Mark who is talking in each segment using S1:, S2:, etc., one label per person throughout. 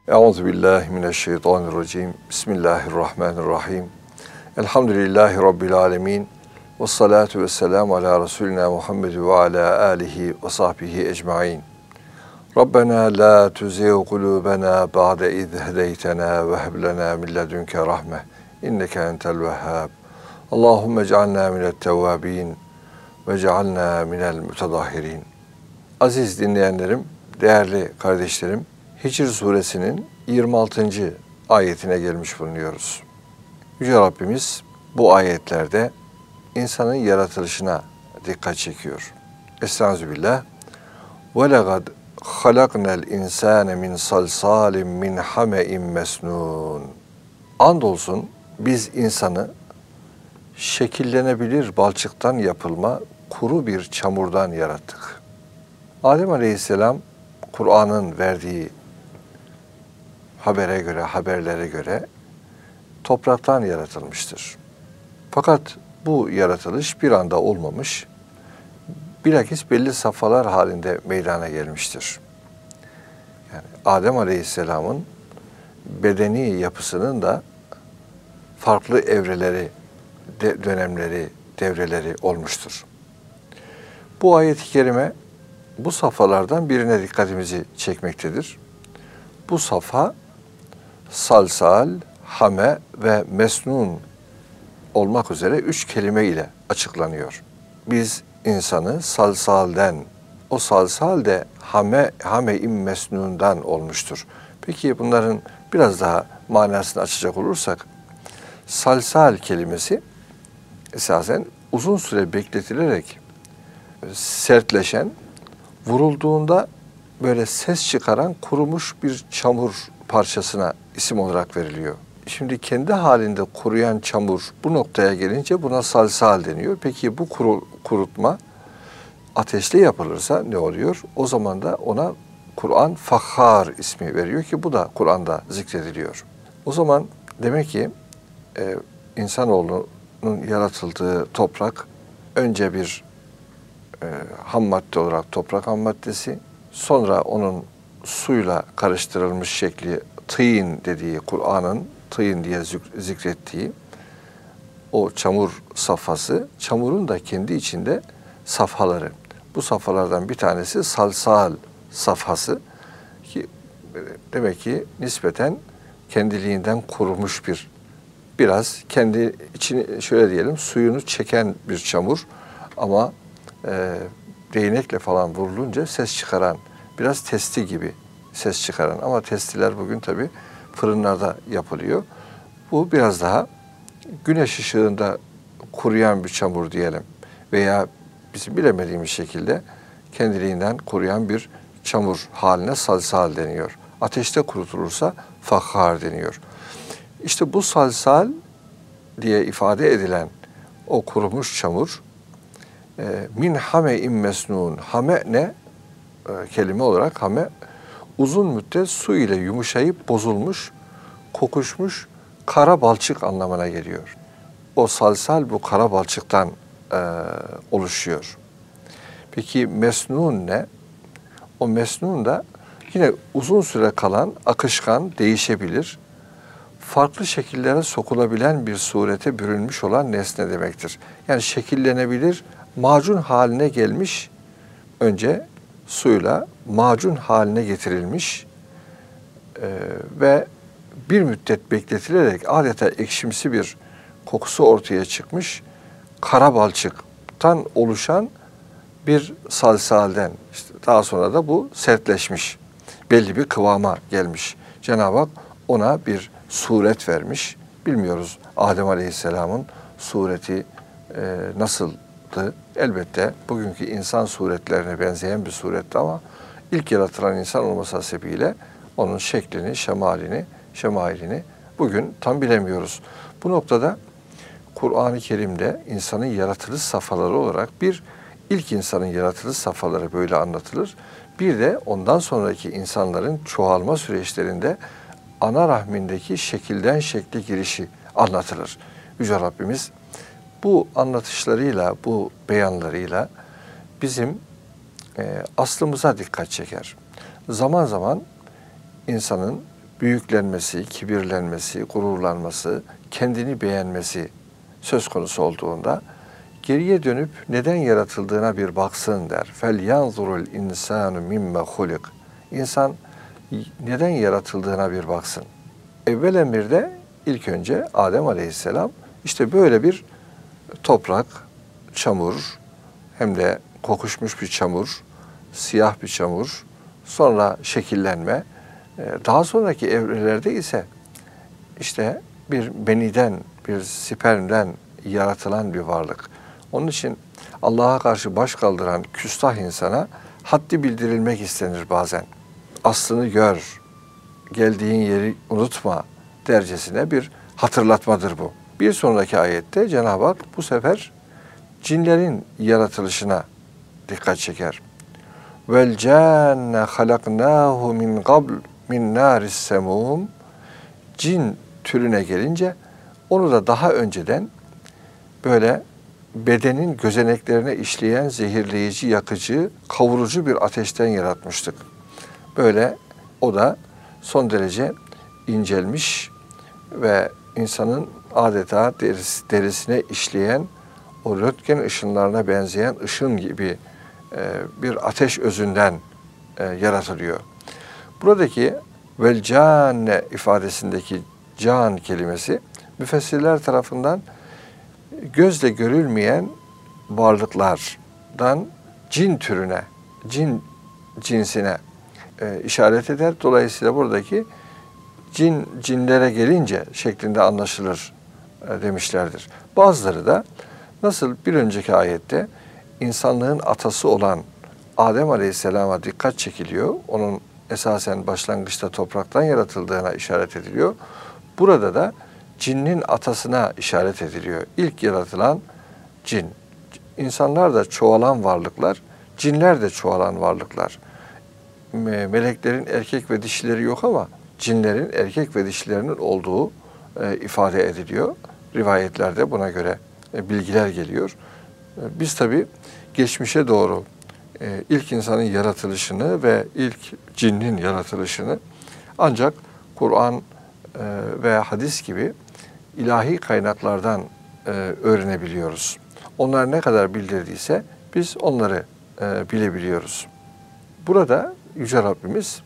S1: Euzubillahimineşşeytanirracim. Bismillahirrahmanirrahim. Elhamdülillahi Rabbil alemin. Ve salatu ve selamu ala Resulina Muhammed ve ala alihi ve sahbihi ecmain. Rabbena la tuzigh kulubena ba'de iz hedeytena ve heb lena min ledunke rahme. İnneke entel vehhab. Allahumme ec'alna minet tevvabin ve cealna minel mütedahhirin. Aziz dinleyenlerim, değerli kardeşlerim, Hicr suresinin 26. ayetine gelmiş bulunuyoruz. Yüce Rabbimiz bu ayetlerde insanın yaratılışına dikkat çekiyor. Estağfirullah. وَلَقَدْ خَلَقْنَا الْاِنْسَانَ مِنْ صَلْصَالٍ مِنْ حَمَئٍ مَسْنُونَ. Andolsun biz insanı şekillenebilir balçıktan yapılma kuru bir çamurdan yarattık. Adem Aleyhisselam Kur'an'ın verdiği haberlere göre topraktan yaratılmıştır. Fakat bu yaratılış bir anda olmamış, bilakis belli safhalar halinde meydana gelmiştir. Yani Adem Aleyhisselam'ın bedeni yapısının da farklı evreleri, dönemleri, devreleri olmuştur. Bu ayet-i kerime bu safhalardan birine dikkatimizi çekmektedir. Bu safha salsal, hame ve mesnun olmak üzere 3 kelime ile açıklanıyor. Biz insanı salsalden, o salsal de hame-i mesnundan olmuştur. Peki bunların biraz daha manasını açacak olursak, salsal kelimesi esasen uzun süre bekletilerek sertleşen, vurulduğunda böyle ses çıkaran kurumuş bir çamur parçasına isim olarak veriliyor. Şimdi kendi halinde kuruyan çamur bu noktaya gelince buna salsal deniyor. Peki bu kurutma ateşle yapılırsa ne oluyor? O zaman da ona Kur'an Fakhar ismi veriyor ki bu da Kur'an'da zikrediliyor. O zaman demek ki insanoğlunun yaratıldığı toprak önce bir ham madde olarak toprak ham maddesi, sonra onun suyla karıştırılmış şekli tîn dediği, Kur'an'ın tîn diye zikrettiği o çamur safhası, çamurun da kendi içinde safhaları. Bu safhalardan bir tanesi salsal safhası ki demek ki nispeten kendiliğinden kurumuş biraz kendi içini şöyle diyelim suyunu çeken bir çamur ama değnekle falan vurulunca ses çıkaran, biraz testi gibi ses çıkaran ama testiler bugün tabii fırınlarda yapılıyor. Bu biraz daha güneş ışığında kuruyan bir çamur diyelim veya bizim bilemediğimiz şekilde kendiliğinden kuruyan bir çamur haline salsal deniyor. Ateşte kurutulursa fakhar deniyor. İşte bu salsal diye ifade edilen o kurumuş çamur min hame-in mesnun. Hame ne? Kelime olarak hame uzun müddet su ile yumuşayıp bozulmuş, kokuşmuş kara balçık anlamına geliyor. O salsal bu kara balçıktan oluşuyor. Peki mesnun ne? O mesnun da yine uzun süre kalan, akışkan, değişebilir, farklı şekillere sokulabilen bir surete bürünmüş olan nesne demektir. Yani şekillenebilir, macun haline gelmiş, önce suyla macun haline getirilmiş ve bir müddet bekletilerek adeta ekşimsi bir kokusu ortaya çıkmış kara balçıktan oluşan bir salsalden, işte daha sonra da bu sertleşmiş, belli bir kıvama gelmiş. Cenab-ı Hak ona bir suret vermiş. Bilmiyoruz Adem Aleyhisselam'ın sureti nasıldı? Elbette bugünkü insan suretlerine benzeyen bir suretti ama ilk yaratılan insan olması hasebiyle onun şeklini, şemailini bugün tam bilemiyoruz. Bu noktada Kur'an-ı Kerim'de insanın yaratılış safhaları olarak ilk insanın yaratılış safhaları böyle anlatılır. Bir de ondan sonraki insanların çoğalma süreçlerinde ana rahmindeki şekilden şekle girişi anlatılır. Yüce Rabbimiz bu anlatışlarıyla, bu beyanlarıyla bizim aslımıza dikkat çeker. Zaman zaman insanın büyüklenmesi, kibirlenmesi, gururlanması, kendini beğenmesi söz konusu olduğunda geriye dönüp neden yaratıldığına bir baksın der. فَلْيَنْظُرُ الْاِنْسَانُ مِمَّ خُلِقٍ İnsan neden yaratıldığına bir baksın. Evvel emirde ilk önce Adem Aleyhisselam işte böyle bir toprak, çamur, hem de kokuşmuş bir çamur, siyah bir çamur, sonra şekillenme. Daha sonraki evrelerde ise işte bir beniden, bir spermden yaratılan bir varlık. Onun için Allah'a karşı baş kaldıran küstah insana haddi bildirilmek istenir bazen. Aslını gör, geldiğin yeri unutma dercesine bir hatırlatmadır bu. Bir sonraki ayette Cenab-ı Hak bu sefer cinlerin yaratılışına dikkat çeker. Vel canne halaknahu min qabl min naris semum. Cin türüne gelince onu da daha önceden böyle bedenin gözeneklerine işleyen zehirleyici, yakıcı, kavurucu bir ateşten yaratmıştık. Böyle o da son derece incelmiş ve insanın adeta derisine işleyen o röntgen ışınlarına benzeyen ışın gibi bir ateş özünden yaratılıyor. Buradaki vel canne ifadesindeki can kelimesi müfessirler tarafından gözle görülmeyen varlıklardan cin türüne, cinsine işaret eder. Dolayısıyla buradaki cinlere gelince şeklinde anlaşılır demişlerdir. Bazıları da nasıl bir önceki ayette insanlığın atası olan Adem Aleyhisselam'a dikkat çekiliyor. Onun esasen başlangıçta topraktan yaratıldığına işaret ediliyor. Burada da cinnin atasına işaret ediliyor. İlk yaratılan cin. İnsanlar da çoğalan varlıklar, cinler de çoğalan varlıklar. Meleklerin erkek ve dişileri yok ama cinlerin erkek ve dişilerinin olduğu ifade ediliyor. Rivayetlerde buna göre bilgiler geliyor. Biz tabii geçmişe doğru ilk insanın yaratılışını ve ilk cinnin yaratılışını ancak Kur'an ve hadis gibi ilahi kaynaklardan öğrenebiliyoruz. Onlar ne kadar bildirdiyse biz onları bilebiliyoruz. Burada Yüce Rabbimiz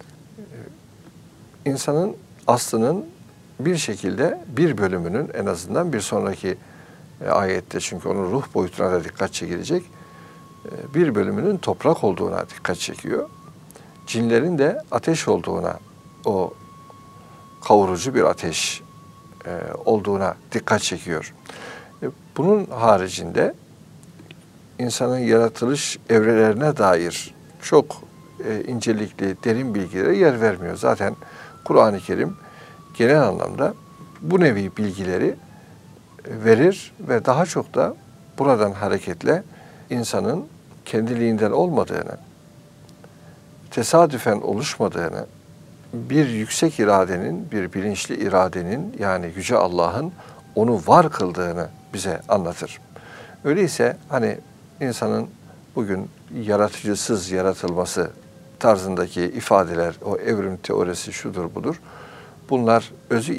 S1: insanın aslının bir şekilde bir bölümünün en azından bir sonraki ayette çünkü onun ruh boyutuna da dikkat çekilecek bir bölümünün toprak olduğuna dikkat çekiyor. Cinlerin de ateş olduğuna, o kavurucu bir ateş olduğuna dikkat çekiyor. Bunun haricinde insanın yaratılış evrelerine dair çok incelikli, derin bilgilere yer vermiyor. Zaten Kur'an-ı Kerim genel anlamda bu nevi bilgileri verir ve daha çok da buradan hareketle insanın kendiliğinden olmadığını, tesadüfen oluşmadığını, bir yüksek iradenin, bir bilinçli iradenin yani Yüce Allah'ın onu var kıldığını bize anlatır. Öyleyse hani insanın bugün yaratıcısız yaratılması tarzındaki ifadeler, o evrim teorisi şudur budur. Bunlar özü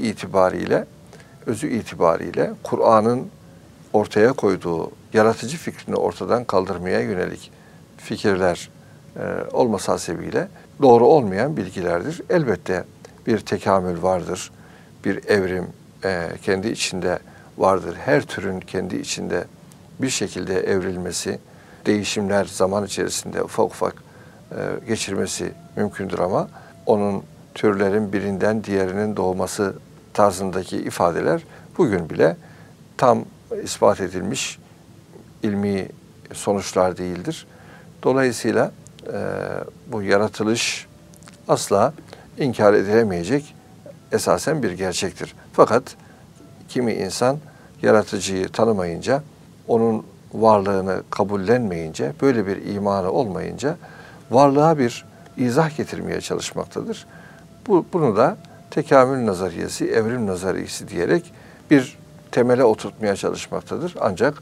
S1: itibariyle Kur'an'ın ortaya koyduğu yaratıcı fikrini ortadan kaldırmaya yönelik fikirler olması hasebiyle doğru olmayan bilgilerdir. Elbette bir tekamül vardır, bir evrim kendi içinde vardır. Her türün kendi içinde bir şekilde evrilmesi, değişimler zaman içerisinde ufak ufak geçirmesi mümkündür ama onun türlerin birinden diğerinin doğması tarzındaki ifadeler bugün bile tam ispat edilmiş ilmi sonuçlar değildir. Dolayısıyla bu yaratılış asla inkar edilemeyecek esasen bir gerçektir. Fakat kimi insan yaratıcıyı tanımayınca, onun varlığını kabullenmeyince, böyle bir imanı olmayınca varlığa bir izah getirmeye çalışmaktadır. Bunu da tekamül nazariyesi, evrim nazariyesi diyerek bir temele oturtmaya çalışmaktadır. Ancak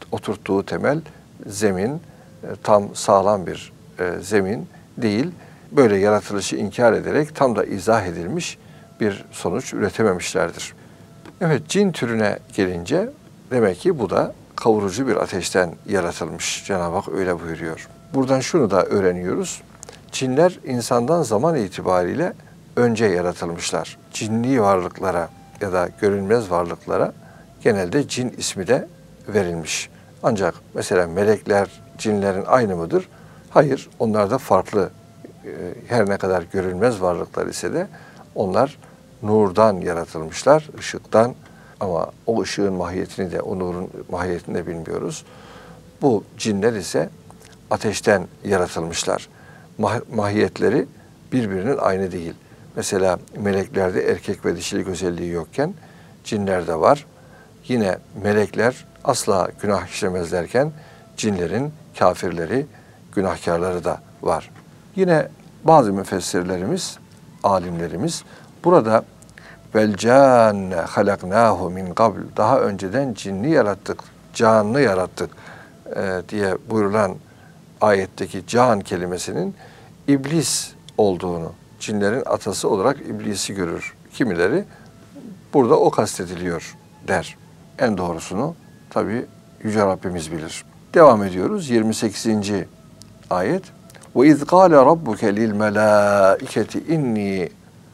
S1: oturttuğu temel zemin tam sağlam bir zemin değil. böyle yaratılışı inkar ederek tam da izah edilmiş bir sonuç üretememişlerdir. Evet, cin türüne gelince demek ki bu da kavurucu bir ateşten yaratılmış. Cenab-ı Hak öyle buyuruyor. Buradan şunu da öğreniyoruz. Cinler insandan zaman itibariyle önce yaratılmışlar. Cinli varlıklara ya da görünmez varlıklara genelde cin ismi de verilmiş. Ancak mesela melekler cinlerin aynı mıdır? Hayır, onlar da farklı. Her ne kadar görünmez varlıklar ise de onlar nurdan yaratılmışlar, ışıktan, ama o ışığın mahiyetini de, o nurun mahiyetini de bilmiyoruz. Bu cinler ise ateşten yaratılmışlar. Mahiyetleri birbirinin aynı değil. Mesela meleklerde erkek ve dişilik özelliği yokken cinlerde var. Yine melekler asla günah işlemezlerken cinlerin kafirleri, günahkarları da var. Yine bazı müfessirlerimiz, alimlerimiz burada vel canne halaknahu min qabl, daha önceden cinni yarattık, canlı yarattık diye buyurulan ayetteki can kelimesinin iblis olduğunu, cinlerin atası olarak iblisi görür. Kimileri burada o kastediliyor der. En doğrusunu tabi Yüce Rabbimiz bilir. Devam ediyoruz. 28. ayet. وَاِذْ قَالَ رَبُّكَ لِلْمَلَائِكَةِ اِنِّي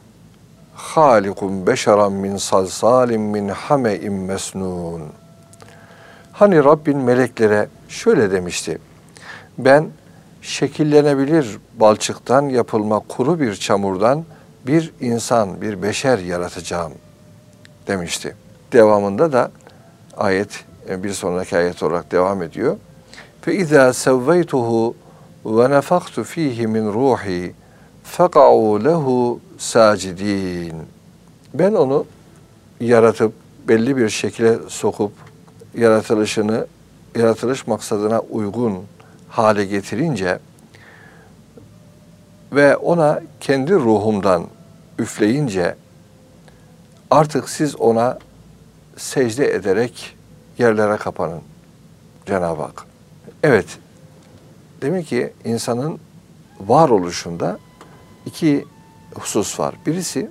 S1: خَالِقٌ بَشَرًا مِنْ صَلْصَالٍ مِنْ حَمَئٍ مَسْنُونَ. Hani Rabbin meleklere şöyle demişti. Ben şekillenebilir balçıktan yapılma kuru bir çamurdan bir insan, bir beşer yaratacağım demişti. Devamında da ayet bir sonraki ayet olarak devam ediyor. فَاِذَا سَوَّيْتُهُ وَنَفَخْتُ ف۪يهِ مِنْ رُوحِي فَقَعُوا لَهُ سَاجِد۪ينَ. Ben onu yaratıp belli bir şekilde sokup yaratılış maksadına uygun hale getirince ve ona kendi ruhumdan üfleyince artık siz ona secde ederek yerlere kapanın Cenab-ı Hak. Evet, demek ki insanın varoluşunda iki husus var. Birisi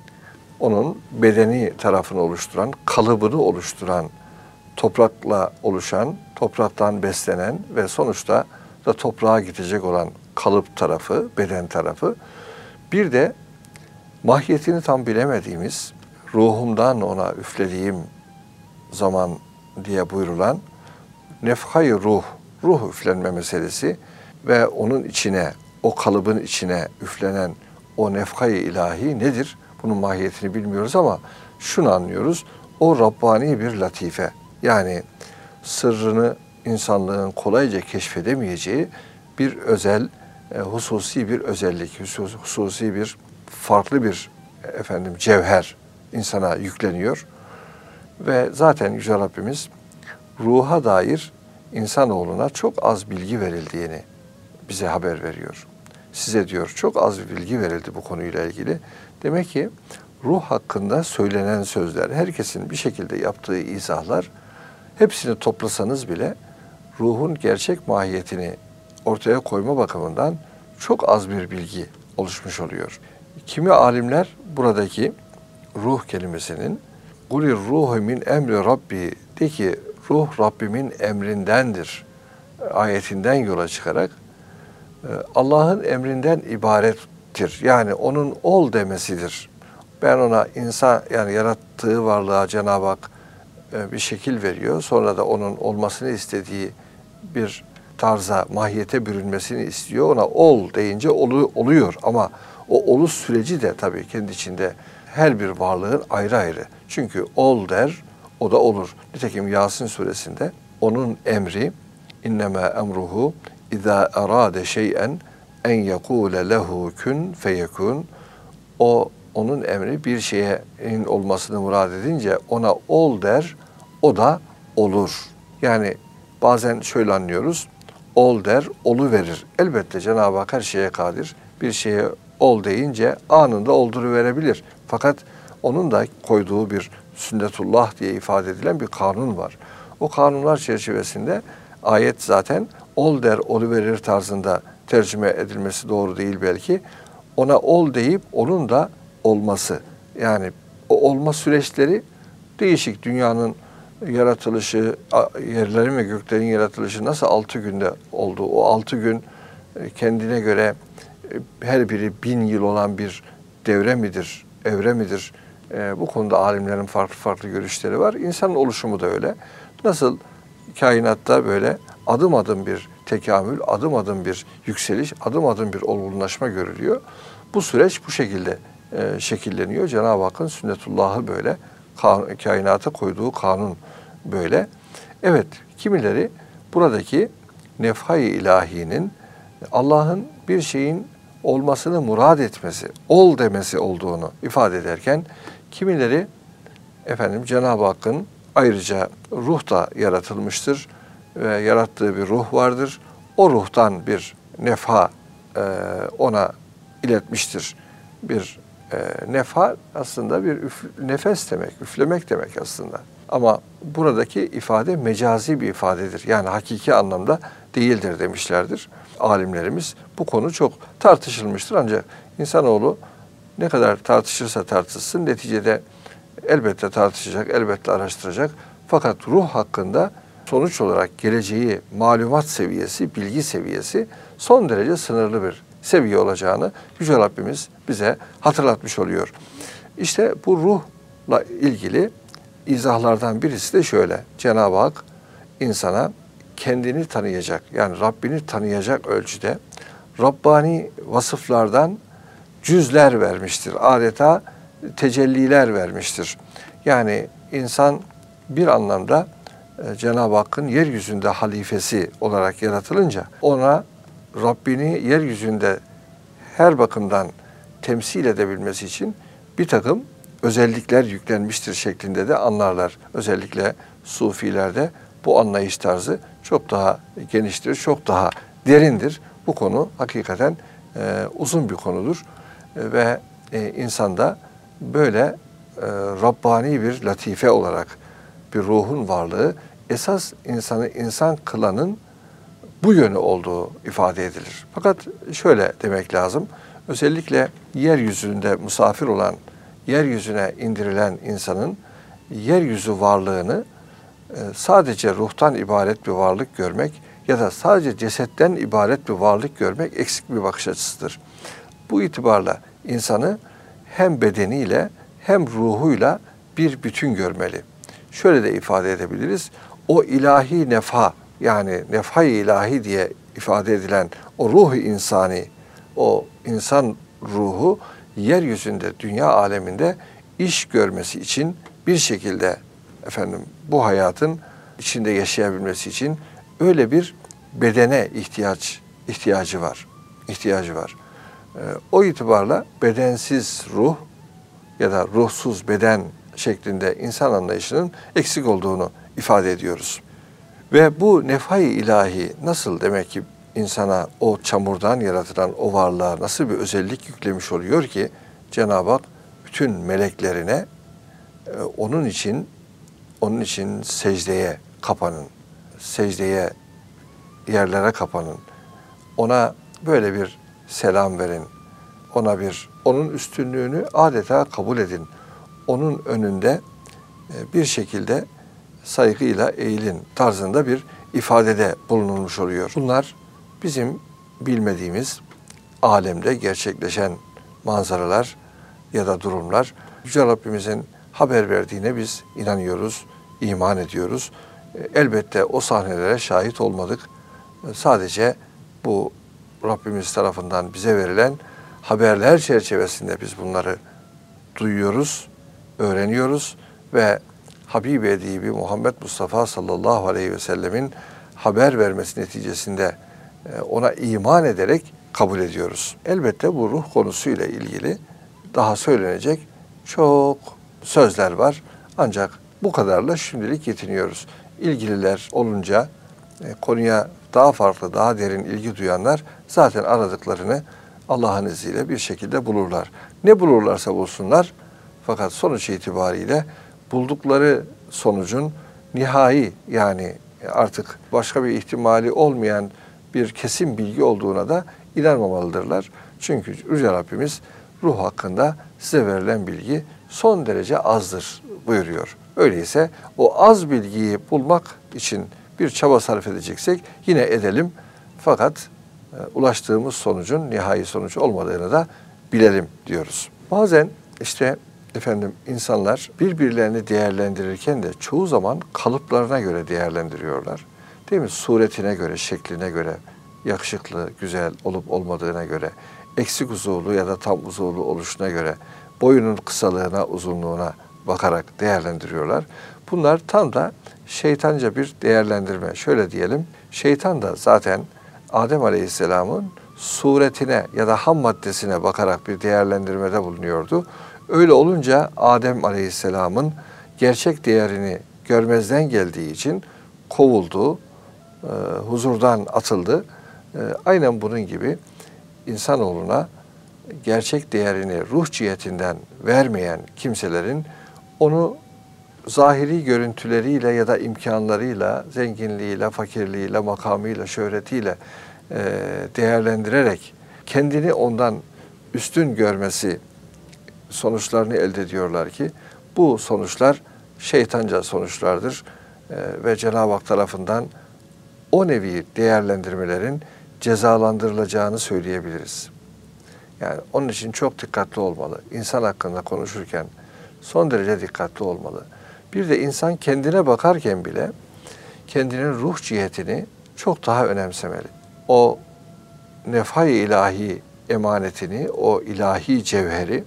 S1: onun bedeni tarafını oluşturan, kalıbını oluşturan, toprakla oluşan, topraktan beslenen ve sonuçta da toprağa gidecek olan kalıp tarafı, beden tarafı. Bir de mahiyetini tam bilemediğimiz, ruhumdan ona üflediğim zaman diye buyurulan nefhay ruh üflenme meselesi ve onun içine, o kalıbın içine üflenen o nefhay ilahi nedir? Bunun mahiyetini bilmiyoruz ama şunu anlıyoruz. O Rabbani bir latife. Yani sırrını insanlığın kolayca keşfedemeyeceği bir özel, hususi bir özellik, hususi bir farklı bir cevher insana yükleniyor. Ve zaten Yüce Rabbimiz ruha dair insanoğluna çok az bilgi verildiğini bize haber veriyor. Size diyor çok az bilgi verildi bu konuyla ilgili. Demek ki ruh hakkında söylenen sözler, herkesin bir şekilde yaptığı izahlar, hepsini toplasanız bile ruhun gerçek mahiyetini ortaya koyma bakımından çok az bir bilgi oluşmuş oluyor. Kimi alimler buradaki ruh kelimesinin "Gulir ruhu min emri Rabbi" de ki ruh Rabbimin emrindendir ayetinden yola çıkarak Allah'ın emrinden ibarettir. Yani onun ol demesidir. Ben ona insan, yani yarattığı varlığa Cenab-ı Hak bir şekil veriyor. Sonra da onun olmasını istediği bir tarza, mahiyete bürünmesini istiyor. Ona ol deyince oluyor. Ama o oluş süreci de tabii kendi içinde her bir varlığın ayrı ayrı. Çünkü ol der, o da olur. Nitekim Yasin suresinde onun emri innema emruhu İza arade şey'en en yekule lehu kun feyekun. Onun emri bir şeyin olmasını murad edince ona ol der, o da olur. Yani bazen şöyle anlıyoruz. Ol der, olu verir. Elbette Cenab-ı Hak her şeye kadir. Bir şeye ol deyince anında olduruverebilir. Fakat onun da koyduğu bir sünnetullah diye ifade edilen bir kanun var. O kanunlar çerçevesinde ayet zaten ol der, olu verir tarzında tercüme edilmesi doğru değil belki. Ona ol deyip onun da olması. Yani o olma süreçleri değişik. Dünyanın yaratılışı, yerlerin ve göklerin yaratılışı nasıl 6 günde oldu? O 6 gün kendine göre her biri 1000 yıl olan bir devre midir, evre midir? Bu konuda alimlerin farklı farklı görüşleri var. İnsanın oluşumu da öyle. Nasıl kainatta böyle adım adım bir tekamül, adım adım bir yükseliş, adım adım bir olgunlaşma görülüyor. Bu süreç bu şekilde şekilleniyor. Cenab-ı Hakk'ın sünnetullahı böyle, kainata koyduğu kanun böyle. Evet, kimileri buradaki nefhai ilahinin Allah'ın bir şeyin olmasını murad etmesi, ol demesi olduğunu ifade ederken, kimileri Cenab-ı Hakk'ın ayrıca ruh da yaratılmıştır ve yarattığı bir ruh vardır. O ruhtan bir nefha ona iletmiştir. Bir nefha aslında bir nefes demek, üflemek demek aslında. Ama buradaki ifade mecazi bir ifadedir. Yani hakiki anlamda değildir demişlerdir alimlerimiz. Bu konu çok tartışılmıştır ancak insanoğlu ne kadar tartışırsa tartışsın neticede elbette tartışacak, elbette araştıracak. Fakat ruh hakkında sonuç olarak geleceği malumat seviyesi, bilgi seviyesi son derece sınırlı bir seviye olacağını Yüce Rabbimiz bize hatırlatmış oluyor. İşte bu ruhla ilgili izahlardan birisi de şöyle. Cenab-ı Hak insana kendini tanıyacak, yani Rabbini tanıyacak ölçüde Rabbani vasıflardan cüzler vermiştir. Adeta tecelliler vermiştir. Yani insan bir anlamda Cenab-ı Hakk'ın yeryüzünde halifesi olarak yaratılınca ona Rabbini yeryüzünde her bakımdan temsil edebilmesi için bir takım özellikler yüklenmiştir şeklinde de anlarlar. Özellikle Sufilerde bu anlayış tarzı çok daha geniştir, çok daha derindir. Bu konu hakikaten uzun bir konudur ve insanda böyle Rabbani bir latife olarak bir ruhun varlığı esas insanı insan kılanın bu yönü olduğu ifade edilir. Fakat şöyle demek lazım. Özellikle yeryüzünde misafir olan, yeryüzüne indirilen insanın yeryüzü varlığını sadece ruhtan ibaret bir varlık görmek ya da sadece cesetten ibaret bir varlık görmek eksik bir bakış açısıdır. Bu itibarla insanı hem bedeniyle hem ruhuyla bir bütün görmeli. Şöyle de ifade edebiliriz. O ilahi nefha, yani nefha-i ilahi diye ifade edilen o ruh-u insani, o insan ruhu yeryüzünde, dünya aleminde iş görmesi için bir şekilde bu hayatın içinde yaşayabilmesi için öyle bir bedene ihtiyacı var. O itibarla bedensiz ruh ya da ruhsuz beden şeklinde insan anlayışının eksik olduğunu ifade ediyoruz. Ve bu nefha-i ilahi nasıl demek ki insana o çamurdan yaratılan o varlığa nasıl bir özellik yüklemiş oluyor ki Cenab-ı Hak bütün meleklerine onun için secdeye kapanın, secdeye, yerlere kapanın. Ona böyle bir selam verin. Onun üstünlüğünü adeta kabul edin. Onun önünde bir şekilde saygıyla eğilin tarzında bir ifadede bulunulmuş oluyor. Bunlar bizim bilmediğimiz alemde gerçekleşen manzaralar ya da durumlar. Yüce Rabbimizin haber verdiğine biz inanıyoruz, iman ediyoruz. Elbette o sahnelere şahit olmadık. Sadece bu Rabbimiz tarafından bize verilen haberler çerçevesinde biz bunları duyuyoruz, öğreniyoruz ve Habibi Edibi Muhammed Mustafa sallallahu aleyhi ve sellemin haber vermesi neticesinde ona iman ederek kabul ediyoruz. Elbette bu ruh konusuyla ilgili daha söylenecek çok sözler var. Ancak bu kadarla şimdilik yetiniyoruz. İlgililer olunca konuya daha farklı, daha derin ilgi duyanlar zaten aradıklarını Allah'ın izniyle bir şekilde bulurlar. Ne bulurlarsa bulsunlar fakat sonuç itibariyle buldukları sonucun nihai, yani artık başka bir ihtimali olmayan bir kesin bilgi olduğuna da inanmamalıdırlar. Çünkü Yüce Rabbimiz ruh hakkında size verilen bilgi son derece azdır buyuruyor. Öyleyse o az bilgiyi bulmak için bir çaba sarf edeceksek yine edelim. Fakat ulaştığımız sonucun nihai sonuç olmadığını da bilelim diyoruz. Bazen işte insanlar birbirlerini değerlendirirken de çoğu zaman kalıplarına göre değerlendiriyorlar. Değil mi? Suretine göre, şekline göre, yakışıklı, güzel olup olmadığına göre, eksik uzuvlu ya da tam uzuvlu oluşuna göre, boyunun kısalığına, uzunluğuna bakarak değerlendiriyorlar. Bunlar tam da şeytanca bir değerlendirme. Şöyle diyelim, şeytan da zaten Adem Aleyhisselam'ın suretine ya da ham maddesine bakarak bir değerlendirmede bulunuyordu. Öyle olunca Adem Aleyhisselam'ın gerçek değerini görmezden geldiği için kovuldu, huzurdan atıldı. Aynen bunun gibi insanoğluna gerçek değerini ruh cihetinden vermeyen kimselerin onu zahiri görüntüleriyle ya da imkanlarıyla, zenginliğiyle, fakirliğiyle, makamıyla, şöhretiyle değerlendirerek kendini ondan üstün görmesi sonuçlarını elde ediyorlar ki bu sonuçlar şeytanca sonuçlardır ve Cenab-ı Hak tarafından o nevi değerlendirmelerin cezalandırılacağını söyleyebiliriz. Yani onun için çok dikkatli olmalı. İnsan hakkında konuşurken son derece dikkatli olmalı. Bir de insan kendine bakarken bile kendinin ruh cihetini çok daha önemsemeli. O nefai ilahi emanetini, o ilahi cevheri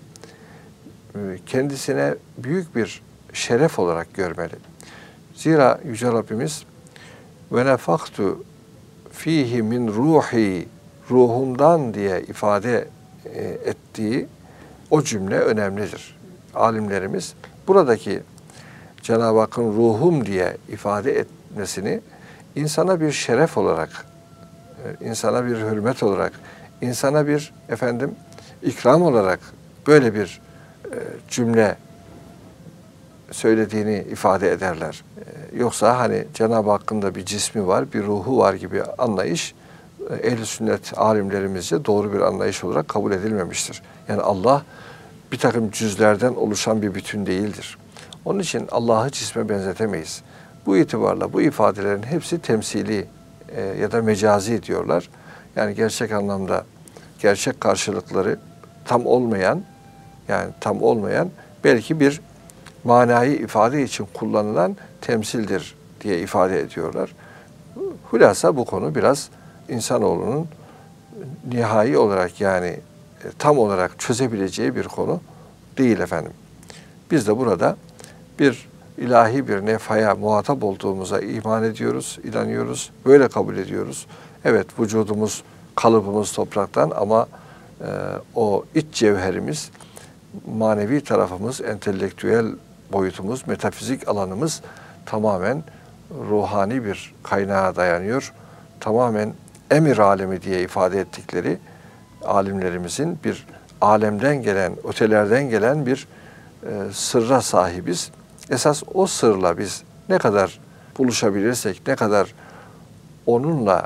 S1: kendisine büyük bir şeref olarak görmeli. Zira Yüce Rabbimiz ve nefaktu fihi min ruhi, ruhumdan diye ifade ettiği o cümle önemlidir. Alimlerimiz buradaki Cenab-ı Hakk'ın ruhum diye ifade etmesini insana bir şeref olarak, insana bir hürmet olarak, insana bir ikram olarak böyle bir cümle söylediğini ifade ederler. Yoksa hani Cenab-ı Hakk'ın da bir cismi var, bir ruhu var gibi anlayış ehl-i sünnet alimlerimizce doğru bir anlayış olarak kabul edilmemiştir. Yani Allah bir takım cüzlerden oluşan bir bütün değildir. Onun için Allah'ı cisme benzetemeyiz. Bu itibarla bu ifadelerin hepsi temsili ya da mecazi diyorlar. Yani gerçek anlamda gerçek karşılıkları tam olmayan belki bir manayı ifade için kullanılan temsildir diye ifade ediyorlar. Hulasa bu konu biraz insanoğlunun nihai olarak yani tam olarak çözebileceği bir konu değil efendim. Biz de burada bir ilahi bir nefaya muhatap olduğumuza iman ediyoruz, inanıyoruz, böyle kabul ediyoruz. Evet, vücudumuz, kalıbımız topraktan ama o iç cevherimiz, manevi tarafımız, entelektüel boyutumuz, metafizik alanımız tamamen ruhani bir kaynağa dayanıyor. Tamamen emir alemi diye ifade ettikleri alimlerimizin bir alemden gelen, ötelerden gelen bir sırra sahibiz. Esas o sırla biz ne kadar buluşabilirsek, ne kadar onunla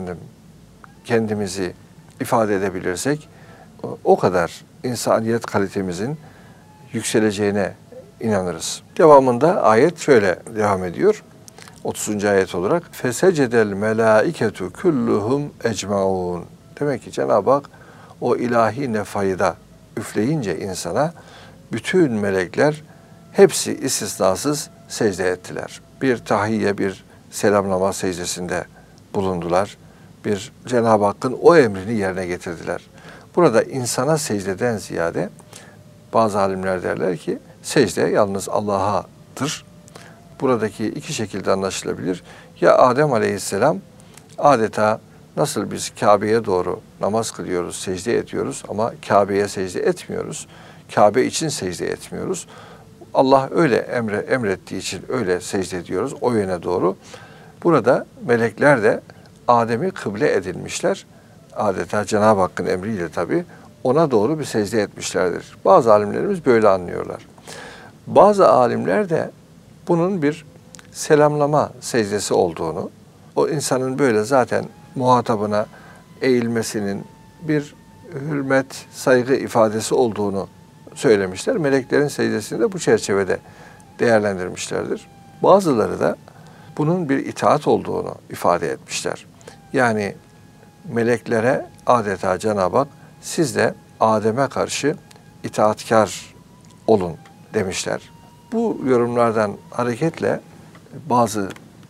S1: kendimizi ifade edebilirsek o kadar insaniyet kalitemizin yükseleceğine inanırız. Devamında ayet şöyle devam ediyor. 30. ayet olarak fesecedel melaiketu kulluhum ecmaun. Demek ki Cenab-ı Hak o ilahi nefayı da üfleyince insana bütün melekler hepsi istisnasız secde ettiler. Bir tahiyye, bir selamlama secdesinde bulundular. Bir Cenab-ı Hakk'ın o emrini yerine getirdiler. Burada insana secdeden ziyade bazı alimler derler ki secde yalnız Allah'adır. Buradaki iki şekilde anlaşılabilir. Ya Adem Aleyhisselam adeta nasıl biz Kabe'ye doğru namaz kılıyoruz, secde ediyoruz ama Kabe'ye secde etmiyoruz. Kabe için secde etmiyoruz. Allah öyle emrettiği için öyle secde ediyoruz o yöne doğru. Burada melekler de Adem'i kıble edinmişler. Adeta Cenab-ı Hakk'ın emriyle tabii ona doğru bir secde etmişlerdir. Bazı alimlerimiz böyle anlıyorlar. Bazı alimler de bunun bir selamlama secdesi olduğunu, o insanın böyle zaten muhatabına eğilmesinin, bir hürmet, saygı ifadesi olduğunu söylemişler. Meleklerin secdesini de bu çerçevede değerlendirmişlerdir. Bazıları da bunun bir itaat olduğunu ifade etmişler. Yani meleklere adeta Cenab-ı Hak siz de Adem'e karşı itaatkar olun demişler. Bu yorumlardan hareketle bazı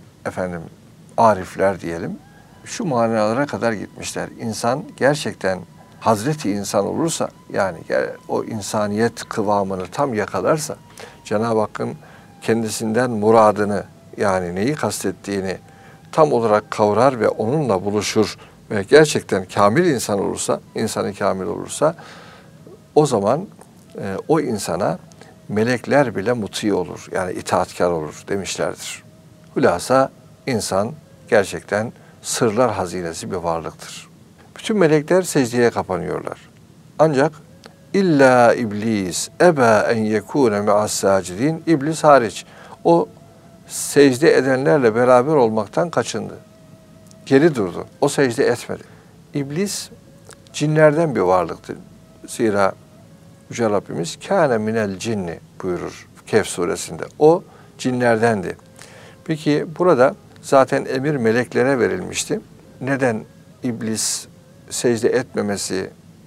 S1: arifler diyelim şu manalara kadar gitmişler. İnsan gerçekten Hazreti insan olursa, yani o insaniyet kıvamını tam yakalarsa, Cenab-ı Hakk'ın kendisinden muradını, yani neyi kastettiğini tam olarak kavrar ve onunla buluşur ve gerçekten kamil insan olursa, insanı kamil olursa, o zaman o insana melekler bile muti olur, yani itaatkar olur demişlerdir. Hülasa insan gerçekten sırlar hazinesi bir varlıktır. Bütün melekler secdeye kapanıyorlar. Ancak illa iblis eba en yekune me'as sacidin, iblis hariç. O secde edenlerle beraber olmaktan kaçındı. Geri durdu. O secde etmedi. İblis cinlerden bir varlıktır. Zira Yüce Rabbimiz kâne minel cinni buyurur Kehf suresinde. O cinlerdendi. Peki burada zaten emir meleklere verilmişti. Neden iblis secde etmemesi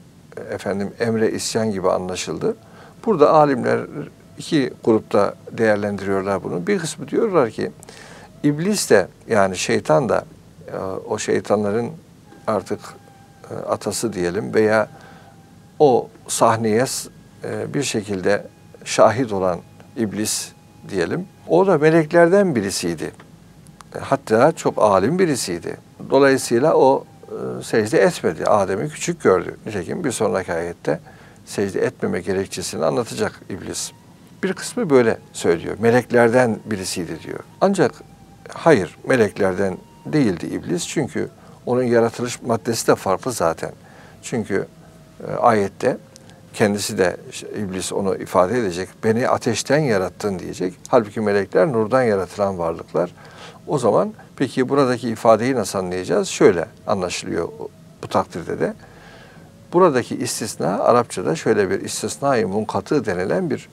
S1: emre isyan gibi anlaşıldı? Burada alimler iki grupta değerlendiriyorlar bunu. Bir kısmı diyorlar ki iblis de, yani şeytan da, o şeytanların artık atası diyelim veya o sahneye bir şekilde şahit olan iblis diyelim. O da meleklerden birisiydi. Hatta çok alim birisiydi. Dolayısıyla o secde etmedi. Adem'i küçük gördü. Nitekim bir sonraki ayette secde etmeme gerekçesini anlatacak iblis. Bir kısmı böyle söylüyor. Meleklerden birisiydi diyor. Ancak hayır, meleklerden değildi iblis. Çünkü onun yaratılış maddesi de farklı zaten. Çünkü ayette kendisi de iblis onu ifade edecek. Beni ateşten yarattın diyecek. Halbuki melekler nurdan yaratılan varlıklar. O zaman peki buradaki ifadeyi nasıl anlayacağız? Şöyle anlaşılıyor bu takdirde de. Buradaki istisna Arapçada şöyle bir istisna-i munkatı denilen bir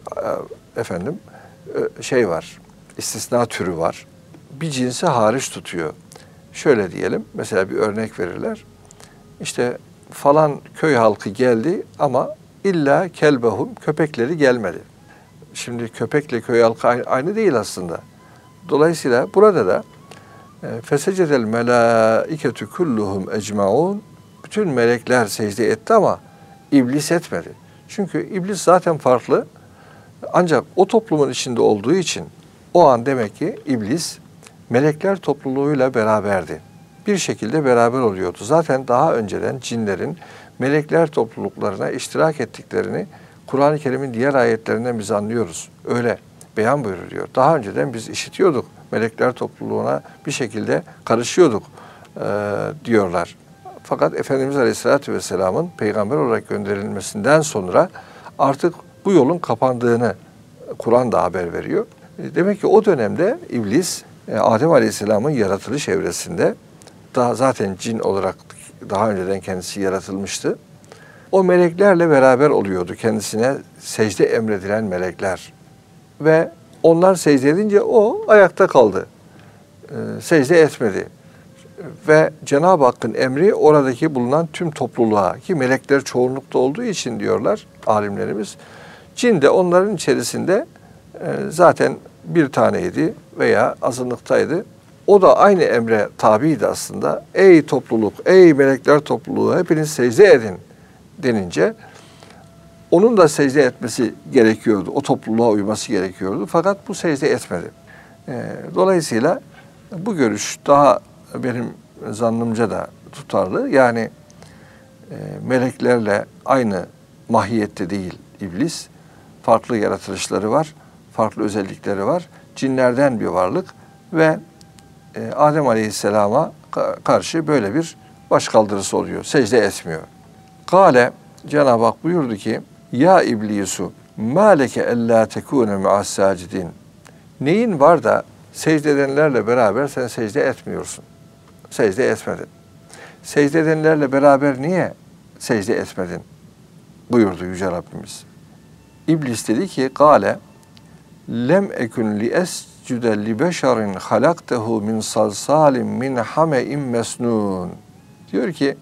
S1: şey var. İstisna türü var. Bir cinsi hariç tutuyor. Şöyle diyelim, mesela bir örnek verirler. İşte falan köy halkı geldi ama illa kelbehum, köpekleri gelmedi. Şimdi köpekle köy halkı aynı değil aslında. Dolayısıyla burada da fesecedel melâiketu kulluhum ecmaun, bütün melekler secde etti ama iblis etmedi. Çünkü iblis zaten farklı. Ancak o toplumun içinde olduğu için o an demek ki iblis melekler topluluğuyla beraberdi. Bir şekilde beraber oluyordu. Zaten daha önceden cinlerin melekler topluluklarına iştirak ettiklerini Kur'an-ı Kerim'in diğer ayetlerinden biz anlıyoruz. Öyle beyan buyuruyor. Daha önceden biz işitiyorduk. Melekler topluluğuna bir şekilde karışıyorduk diyorlar. Fakat Efendimiz Aleyhisselatü Vesselam'ın peygamber olarak gönderilmesinden sonra artık bu yolun kapandığını Kur'an da haber veriyor. Demek ki o dönemde iblis Adem Aleyhisselam'ın yaratılış evresinde daha zaten cin olarak daha önceden kendisi yaratılmıştı. O meleklerle beraber oluyordu, kendisine secde emredilen melekler. Ve onlar secde edince o ayakta kaldı. Secde etmedi. Ve Cenab-ı Hakk'ın emri oradaki bulunan tüm topluluğa, ki melekler çoğunlukta olduğu için diyorlar alimlerimiz, cin de onların içerisinde zaten bir taneydi veya azınlıktaydı. O da aynı emre tabiydi aslında. Ey topluluk, ey melekler topluluğu, hepiniz secde edin denince onun da secde etmesi gerekiyordu. O topluluğa uyması gerekiyordu. Fakat bu secde etmedi. Dolayısıyla bu görüş daha benim zannımca da tutarlı. Yani meleklerle aynı mahiyette değil iblis. Farklı yaratılışları var, farklı özellikleri var. Cinlerden bir varlık ve Adem Aleyhisselam'a karşı böyle bir başkaldırısı oluyor. Secde etmiyor. Kale, Cenab-ı Hak buyurdu ki, ya iblisu ma leke ella tekune me'as sacidin. Neyin var da secde edenlerle beraber sen secde etmiyorsun? Secde etmedin. Secde edenlerle beraber niye secde etmedin buyurdu Yüce Rabbimiz. İblis dedi ki Gale lem ekun li escude li beşerin halaktehu min salsalim min hame'in mesnun. Diyor ki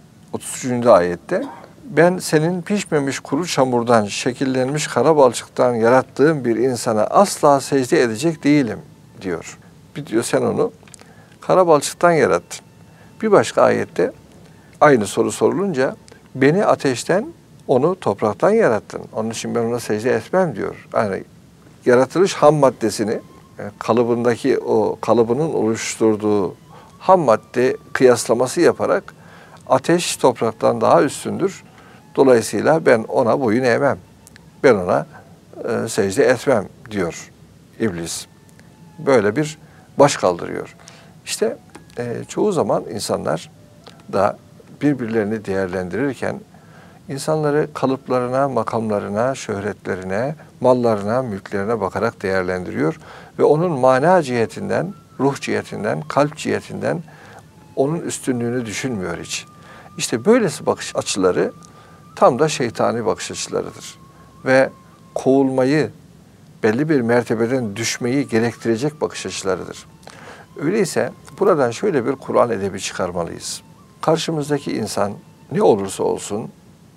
S1: 33. ayette ben senin pişmemiş kuru çamurdan, şekillenmiş kara balçıktan yarattığım bir insana asla secde edecek değilim diyor. Bir diyor sen onu kara balçıktan yarattın. Bir başka ayette aynı soru sorulunca beni ateşten, onu topraktan yarattın. Onun için ben ona secde etmem diyor. Yani yaratılış ham maddesini, kalıbındaki o kalıbının oluşturduğu ham madde kıyaslaması yaparak ateş topraktan daha üstündür. Dolayısıyla ben ona boyun eğmem. Ben ona secde etmem diyor iblis. Böyle bir baş kaldırıyor. İşte çoğu zaman insanlar da birbirlerini değerlendirirken insanları kalıplarına, makamlarına, şöhretlerine, mallarına, mülklerine bakarak değerlendiriyor ve onun mana cihetinden, ruh cihetinden, kalp cihetinden onun üstünlüğünü düşünmüyor hiç. İşte böylesi bakış açıları tam da şeytani bakış açılarıdır. Ve kovulmayı, belli bir mertebeden düşmeyi gerektirecek bakış açılarıdır. Öyleyse buradan şöyle bir Kur'an edebi çıkarmalıyız. Karşımızdaki insan ne olursa olsun,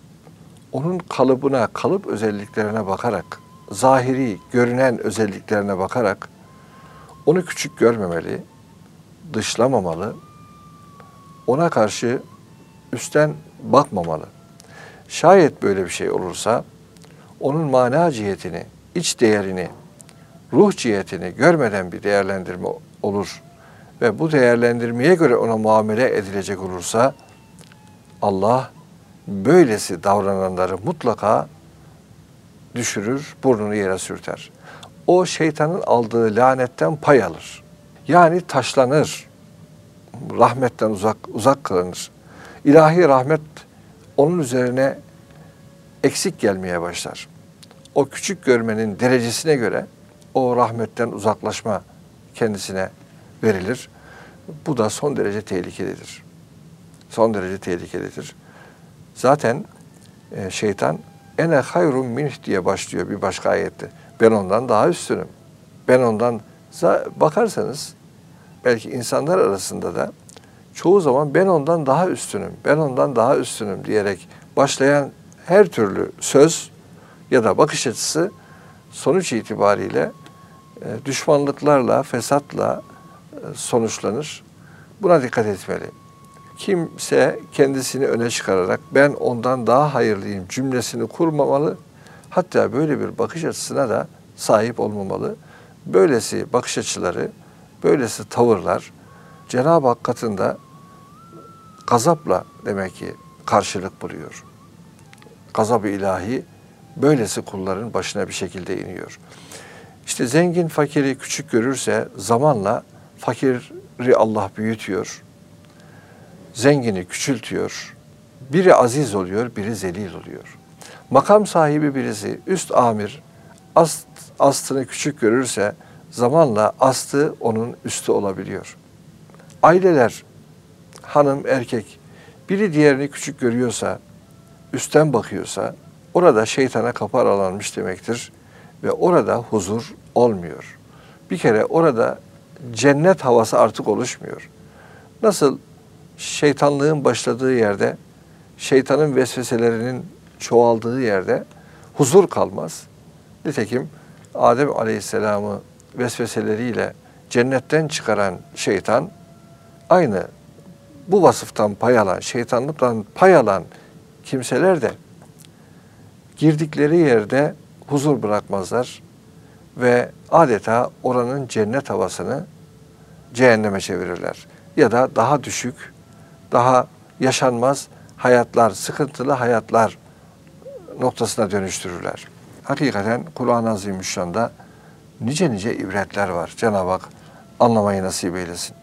S1: onun kalıbına, kalıp özelliklerine bakarak, zahiri, görünen özelliklerine bakarak onu küçük görmemeli, dışlamamalı, ona karşı üstten bakmamalı. Şayet böyle bir şey olursa, onun mana cihetini, iç değerini, ruh cihetini görmeden bir değerlendirme olur ve bu değerlendirmeye göre ona muamele edilecek olursa, Allah böylesi davrananları mutlaka düşürür, burnunu yere sürter. O şeytanın aldığı lanetten pay alır. Yani taşlanır, rahmetten uzak kılınır. İlahi rahmet onun üzerine eksik gelmeye başlar. O küçük görmenin derecesine göre o rahmetten uzaklaşma kendisine verilir. Bu da son derece tehlikelidir. Son derece tehlikelidir. Zaten şeytan ene hayrun minh diye başlıyor bir başka ayette. Ben ondan daha üstünüm. Ben ondan bakarsanız belki insanlar arasında da çoğu zaman ben ondan daha üstünüm, ben ondan daha üstünüm diyerek başlayan her türlü söz ya da bakış açısı sonuç itibariyle düşmanlıklarla, fesatla sonuçlanır. Buna dikkat etmeli. Kimse kendisini öne çıkararak ben ondan daha hayırlıyım cümlesini kurmamalı. Hatta böyle bir bakış açısına da sahip olmamalı. Böylesi bakış açıları, böylesi tavırlar Cenab-ı Hak katında gazapla demek ki karşılık buluyor. Gazab-ı ilahi böylesi kulların başına bir şekilde iniyor. İşte zengin fakiri küçük görürse zamanla fakiri Allah büyütüyor. Zengini küçültüyor. Biri aziz oluyor, biri zelil oluyor. Makam sahibi birisi üst amir astını küçük görürse zamanla astı onun üstü olabiliyor. Aileler, hanım, erkek biri diğerini küçük görüyorsa, üstten bakıyorsa orada şeytana kapı aralanmış demektir ve orada huzur olmuyor. Bir kere orada cennet havası artık oluşmuyor. Nasıl şeytanlığın başladığı yerde, şeytanın vesveselerinin çoğaldığı yerde huzur kalmaz. Nitekim Adem Aleyhisselam'ı vesveseleriyle cennetten çıkaran şeytan, aynı bu vasıftan pay alan, şeytanlıktan pay alan kimseler de girdikleri yerde huzur bırakmazlar ve adeta oranın cennet havasını cehenneme çevirirler. Ya da daha düşük, daha yaşanmaz hayatlar, sıkıntılı hayatlar noktasına dönüştürürler. Hakikaten Kur'an-ı Azimüşşan'da nice ibretler var. Cenab-ı Hak anlamayı nasip eylesin.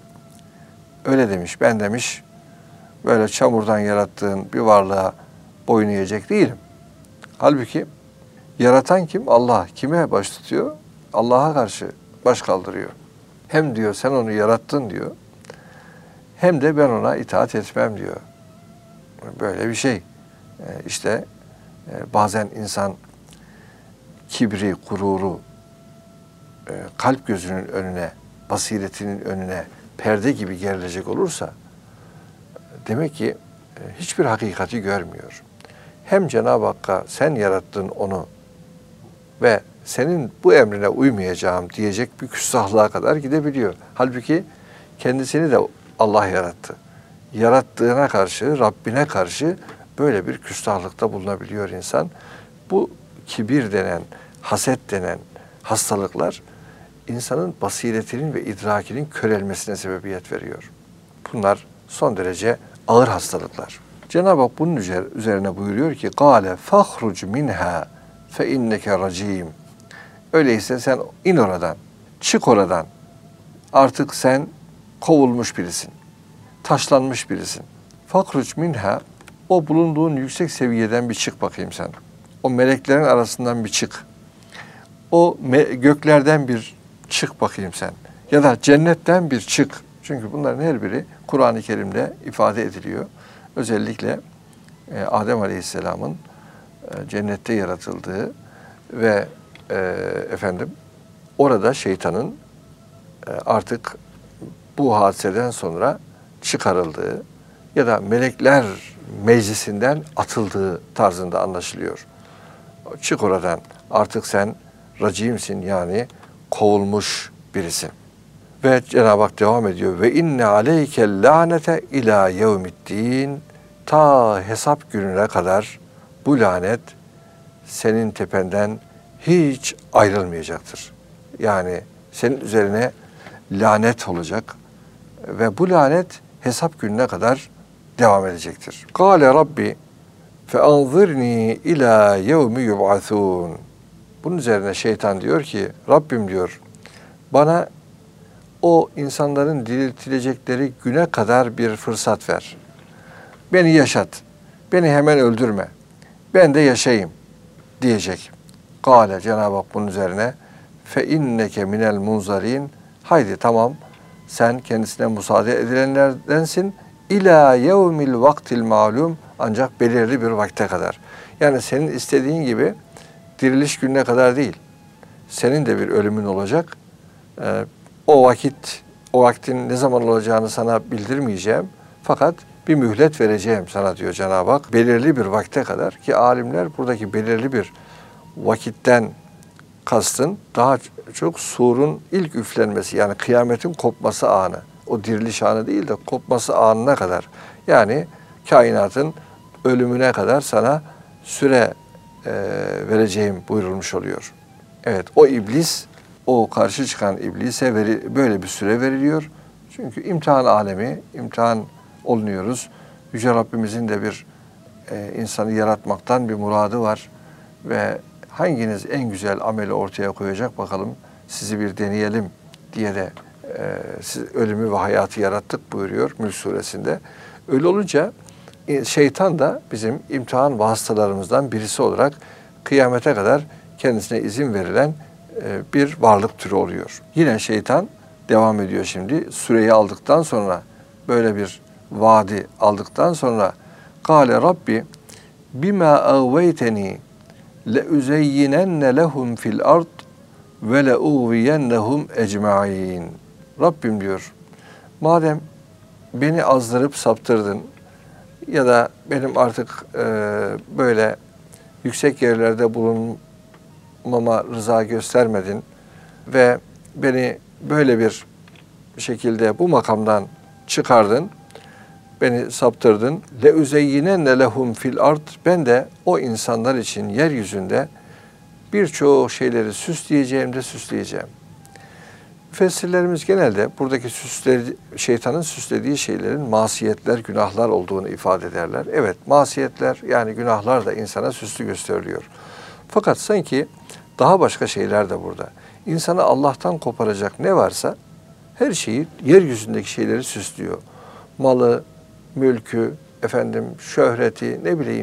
S1: Öyle demiş, ben demiş, böyle çamurdan yarattığın bir varlığa boyun eğecek değilim. Halbuki yaratan kim? Allah. Kime baş tutuyor? Allah'a karşı baş kaldırıyor. Hem diyor sen onu yarattın diyor, hem de ben ona itaat etmem diyor. Böyle bir şey. İşte bazen insan kibri, gururu kalp gözünün önüne, basiretinin önüne perde gibi gerilecek olursa demek ki hiçbir hakikati görmüyor. Hem Cenab-ı Hakk'a sen yarattın onu ve senin bu emrine uymayacağım diyecek bir küstahlığa kadar gidebiliyor. Halbuki kendisini de Allah yarattı. Yarattığına karşı, Rabbine karşı böyle bir küstahlıkta bulunabiliyor insan. Bu kibir denen, haset denen hastalıklar insanın basiretinin ve idrakinin körelmesine sebebiyet veriyor. Bunlar son derece ağır hastalıklar. Cenab-ı Hak bunun üzerine buyuruyor ki قَالَ فَخْرُجْ مِنْهَا فَاِنَّكَ رَجِيمٌ. Öyleyse sen in oradan, çık oradan. Artık sen kovulmuş birisin, taşlanmış birisin. فَخْرُجْ مِنْهَا. O bulunduğun yüksek seviyeden bir çık bakayım sen. O meleklerin arasından bir çık. O göklerden bir çık bakayım sen. Ya da cennetten bir çık. Çünkü bunların her biri Kur'an-ı Kerim'de ifade ediliyor. Özellikle Adem Aleyhisselam'ın cennette yaratıldığı ve orada şeytanın artık bu hadiseden sonra çıkarıldığı ya da melekler meclisinden atıldığı tarzında anlaşılıyor. Çık oradan, artık sen racimsin, yani kovulmuş birisin. Ve Cenab-ı Hak devam ediyor. Ve inne aleykel lanete ila yevmiddin. Ta hesap gününe kadar bu lanet senin tependen hiç ayrılmayacaktır. Yani senin üzerine lanet olacak ve bu lanet hesap gününe kadar devam edecektir. Kâle Rabbi feanzirni ila yevmi yub'athûn. Bunun üzerine şeytan diyor ki, Rabbim diyor, bana o insanların diriltilecekleri güne kadar bir fırsat ver. Beni yaşat, beni hemen öldürme, ben de yaşayayım diyecek. Kâle, Cenab-ı Hak bunun üzerine fe inneke minel munzarin. Haydi tamam, sen kendisine müsaade edilenlerdensin. İlâ yevmil vaktil malum, ancak belirli bir vakte kadar. Yani senin istediğin gibi diriliş gününe kadar değil. Senin de bir ölümün olacak. O vaktin ne zaman olacağını sana bildirmeyeceğim. Fakat bir mühlet vereceğim sana diyor Cenab-ı Hak. Belirli bir vakte kadar, ki alimler buradaki belirli bir vakitten kastın daha çok surun ilk üflenmesi, yani kıyametin kopması anı. O diriliş anı değil de kopması anına kadar. Yani kainatın ölümüne kadar sana süre vereceğim buyurulmuş oluyor. Evet, o iblis, o karşı çıkan iblise böyle bir süre veriliyor. Çünkü imtihan alemi, imtihan olunuyoruz. Yüce Rabbimizin de bir insanı yaratmaktan bir muradı var. Ve hanginiz en güzel ameli ortaya koyacak bakalım, sizi bir deneyelim diye de ölümü ve hayatı yarattık buyuruyor Mülk Suresinde. Öyle olunca şeytan da bizim imtihan vasıtalarımızdan birisi olarak kıyamete kadar kendisine izin verilen bir varlık türü oluyor. Yine şeytan devam ediyor şimdi. Süreyi aldıktan sonra, böyle bir vaadi aldıktan sonra Kâle Rabbi bima ağveyteni leuzeyyinenne lehum fil ard ve leuviyennehum ecmaîn. Rabbim diyor, madem beni azdırıp saptırdın ya da benim artık böyle yüksek yerlerde bulunmama rıza göstermedin ve beni böyle bir şekilde bu makamdan çıkardın, beni saptırdın. لَاُزَيِّنَنَّ لَهُمْ fil ard. Ben de o insanlar için yeryüzünde birçok şeyleri süsleyeceğim. Müfessirlerimiz genelde buradaki şeytanın süslediği şeylerin masiyetler, günahlar olduğunu ifade ederler. Evet, masiyetler, yani günahlar da insana süslü gösteriliyor. Fakat sanki daha başka şeyler de burada. İnsanı Allah'tan koparacak ne varsa her şeyi, yeryüzündeki şeyleri süslüyor. Malı, mülkü, şöhreti,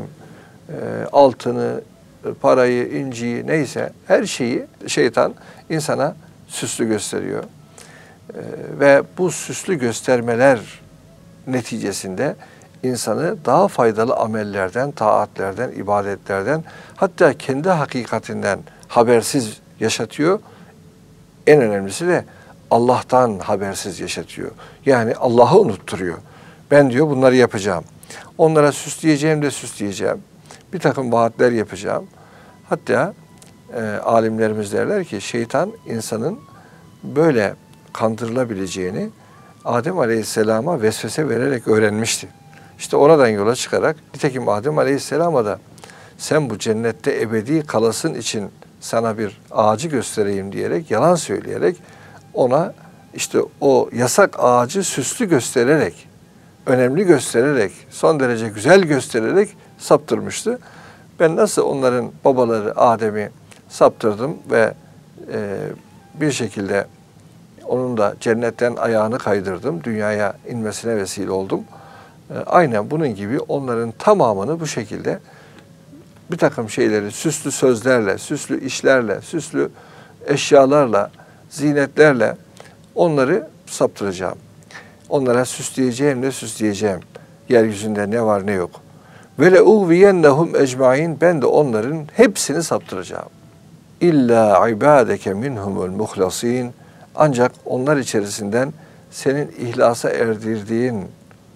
S1: altını, parayı, inciyi, neyse her şeyi şeytan insana süslü gösteriyor. Ve bu süslü göstermeler neticesinde insanı daha faydalı amellerden, taatlerden, ibadetlerden, hatta kendi hakikatinden habersiz yaşatıyor. En önemlisi de Allah'tan habersiz yaşatıyor. Yani Allah'ı unutturuyor. Ben diyor bunları yapacağım. Onlara süsleyeceğim de süsleyeceğim. Bir takım vaatler yapacağım. Hatta alimlerimiz derler ki şeytan insanın böyle kandırılabileceğini Adem Aleyhisselam'a vesvese vererek öğrenmişti. İşte oradan yola çıkarak nitekim Adem Aleyhisselam'a da sen bu cennette ebedi kalasın için sana bir ağacı göstereyim diyerek, yalan söyleyerek ona işte o yasak ağacı süslü göstererek, önemli göstererek, son derece güzel göstererek saptırmıştı. Ben nasıl onların babaları Adem'i saptırdım ve bir şekilde onun da cennetten ayağını kaydırdım, dünyaya inmesine vesile oldum. Aynen bunun gibi onların tamamını bu şekilde bir takım şeyleri süslü sözlerle, süslü işlerle, süslü eşyalarla, zinetlerle onları saptıracağım. Onlara süsleyeceğim de süsleyeceğim. Yeryüzünde ne var ne yok. Ve le uvviyennehum ecmaîn, ben de onların hepsini saptıracağım. İlla ibadeke minhumul muhlasin, ancak onlar içerisinden senin ihlasa erdirdiğin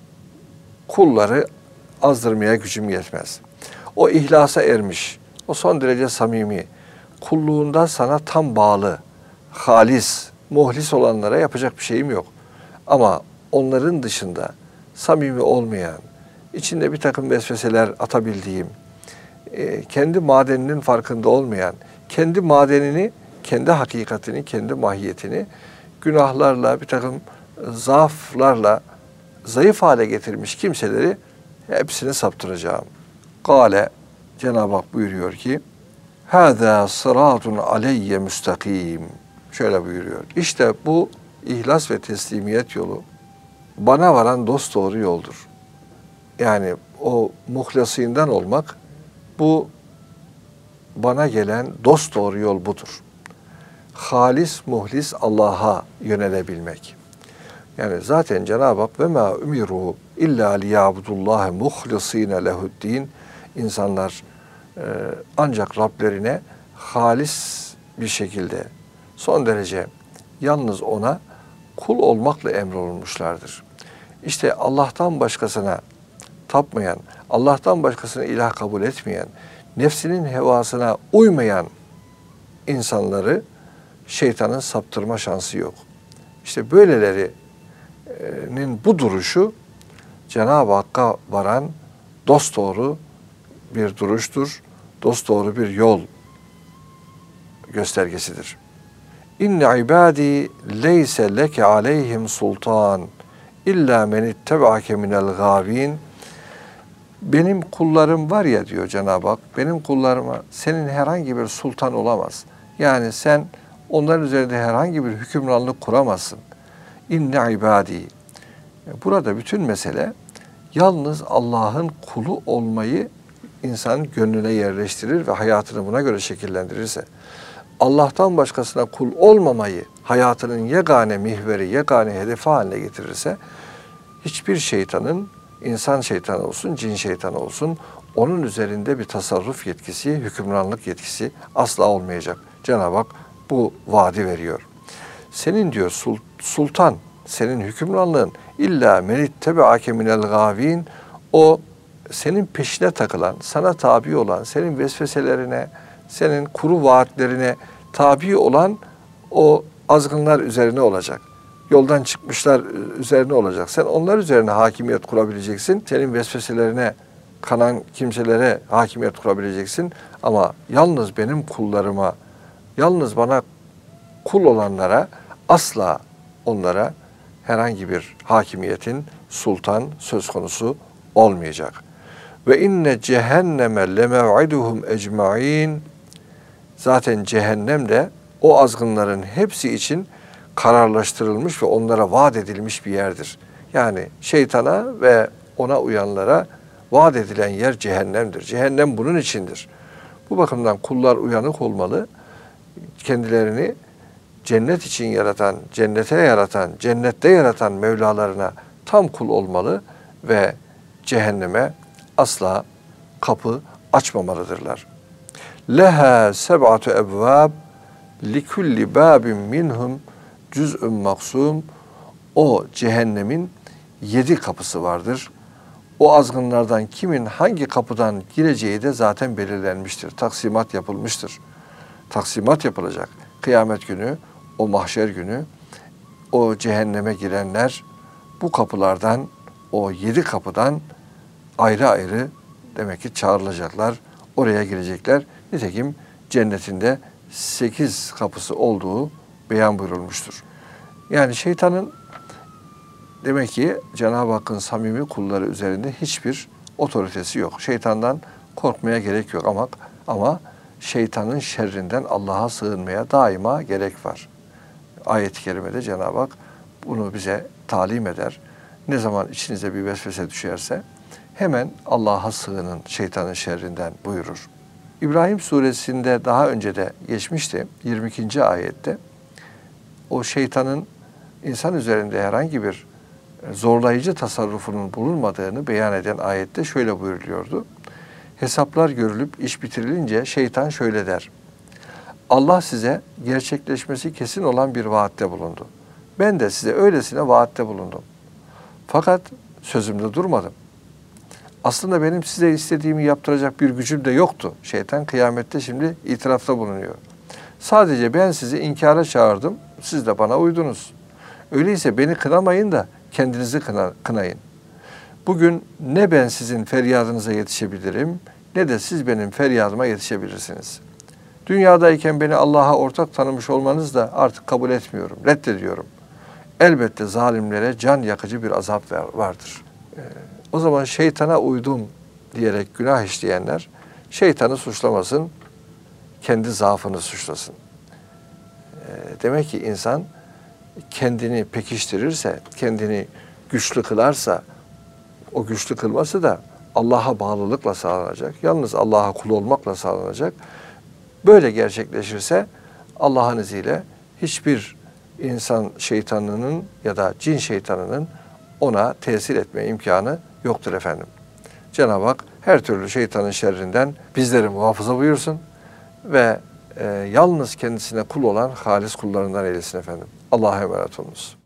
S1: kulları azdırmaya gücüm yetmez. O ihlasa ermiş, o son derece samimi, kulluğunda sana tam bağlı, halis, muhlis olanlara yapacak bir şeyim yok. Ama onların dışında samimi olmayan, içinde bir takım vesveseler atabildiğim, kendi madeninin farkında olmayan, kendi madenini, kendi hakikatini, kendi mahiyetini günahlarla, bir takım zaaflarla zayıf hale getirmiş kimseleri hepsini saptıracağım. Kale, Cenab-ı Hak buyuruyor ki, hâzâ sıratun aleyye müstakîm. Şöyle buyuruyor. İşte bu ihlas ve teslimiyet yolu bana varan dosdoğru yoldur. Yani o muhlasinden olmak, bu bana gelen dosdoğru yol budur. Halis, muhlis Allah'a yönelebilmek. Yani zaten Cenab-ı Hak ve mâ umiru illa liyâbudullâhe muhlisîne lehuddîn, insanlar ancak Rablerine halis bir şekilde son derece yalnız ona kul olmakla emrolunmuşlardır. İşte Allah'tan başkasına tapmayan, Allah'tan başkasını ilah kabul etmeyen, nefsinin hevasına uymayan insanları şeytanın saptırma şansı yok. İşte böylelerinin bu duruşu Cenab-ı Hakk'a varan dosdoğru bir duruştur, dosdoğru bir yol göstergesidir. İnne ibâdî leyse leke aleyhim sultan illa men ittebaake minel gâvîn. Benim kullarım var ya diyor Cenab-ı Hak, benim kullarıma senin herhangi bir sultan olamaz. Yani sen onların üzerinde herhangi bir hükümranlık kuramazsın. İnne ibâdî. Burada bütün mesele yalnız Allah'ın kulu olmayı insanın gönlüne yerleştirir ve hayatını buna göre şekillendirirse, Allah'tan başkasına kul olmamayı hayatının yegane mihveri, yegane hedefi haline getirirse, hiçbir şeytanın, insan şeytanı olsun, cin şeytanı olsun, onun üzerinde bir tasarruf yetkisi, hükümranlık yetkisi asla olmayacak. Cenab-ı Hak bu vaadi veriyor. Senin diyor sultan, senin hükümranlığın illa men ittebaake minel gâvîn, o senin peşine takılan, sana tabi olan, senin vesveselerine, senin kuru vaatlerine tabi olan o azgınlar üzerine olacak. Yoldan çıkmışlar üzerine olacak. Sen onlar üzerine hakimiyet kurabileceksin. Senin vesveselerine kanan kimselere hakimiyet kurabileceksin. Ama yalnız benim kullarıma, yalnız bana kul olanlara, asla onlara herhangi bir hakimiyetin, sultan söz konusu olmayacak. Ve inne cehenneme lemev'iduhum ecmaîn. Zaten cehennem de o azgınların hepsi için kararlaştırılmış ve onlara vaat edilmiş bir yerdir. Yani şeytana ve ona uyanlara vaat edilen yer cehennemdir. Cehennem bunun içindir. Bu bakımdan kullar uyanık olmalı. Kendilerini cennet için yaratan, cennete yaratan, cennette yaratan Mevlalarına tam kul olmalı ve cehenneme asla kapı açmamalıdırlar. Leha seb'atu ebvab likulli babin minhum cüz'ün maksum. O cehennemin 7 kapısı vardır. O azgınlardan kimin hangi kapıdan gireceği de zaten belirlenmiştir. Taksimat yapılmıştır. Taksimat yapılacak. Kıyamet günü, o mahşer günü, o cehenneme girenler bu kapılardan, o 7 kapıdan ayrı ayrı demek ki çağrılacaklar. Oraya girecekler. Nitekim cennetinde 8 kapısı olduğu beyan buyurulmuştur. Yani şeytanın demek ki Cenab-ı Hakk'ın samimi kulları üzerinde hiçbir otoritesi yok. Şeytandan korkmaya gerek yok ama şeytanın şerrinden Allah'a sığınmaya daima gerek var. Ayet-i kerimede Cenab-ı Hak bunu bize talim eder. Ne zaman içinize bir vesvese düşerse hemen Allah'a sığının şeytanın şerrinden buyurur. İbrahim suresinde daha önce de geçmişti 22. ayette o şeytanın insan üzerinde herhangi bir zorlayıcı tasarrufunun bulunmadığını beyan eden ayette şöyle buyuruluyordu. Hesaplar görülüp iş bitirilince şeytan şöyle der. Allah size gerçekleşmesi kesin olan bir vaatte bulundu. Ben de size öylesine vaatte bulundum. Fakat sözümde durmadım. Aslında benim size istediğimi yaptıracak bir gücüm de yoktu. Şeytan kıyamette şimdi itirafta bulunuyor. Sadece ben sizi inkara çağırdım, siz de bana uydunuz. Öyleyse beni kınamayın da kendinizi kınayın. Bugün ne ben sizin feryadınıza yetişebilirim, ne de siz benim feryadıma yetişebilirsiniz. Dünyadayken beni Allah'a ortak tanımış olmanız da artık kabul etmiyorum, reddediyorum. Elbette zalimlere can yakıcı bir azap vardır. O zaman şeytana uydum diyerek günah işleyenler şeytanı suçlamasın, kendi zaafını suçlasın. Demek ki insan kendini pekiştirirse, kendini güçlü kılarsa, o güçlü kılması da Allah'a bağlılıkla sağlanacak. Yalnız Allah'a kul olmakla sağlanacak. Böyle gerçekleşirse Allah'ın izniyle hiçbir insan şeytanının ya da cin şeytanının ona tesir etme imkanı yoktur efendim. Cenab-ı Hak her türlü şeytanın şerrinden bizleri muhafaza buyursun ve yalnız kendisine kul olan halis kullarından eylesin efendim. Allah'a emanet olunuz.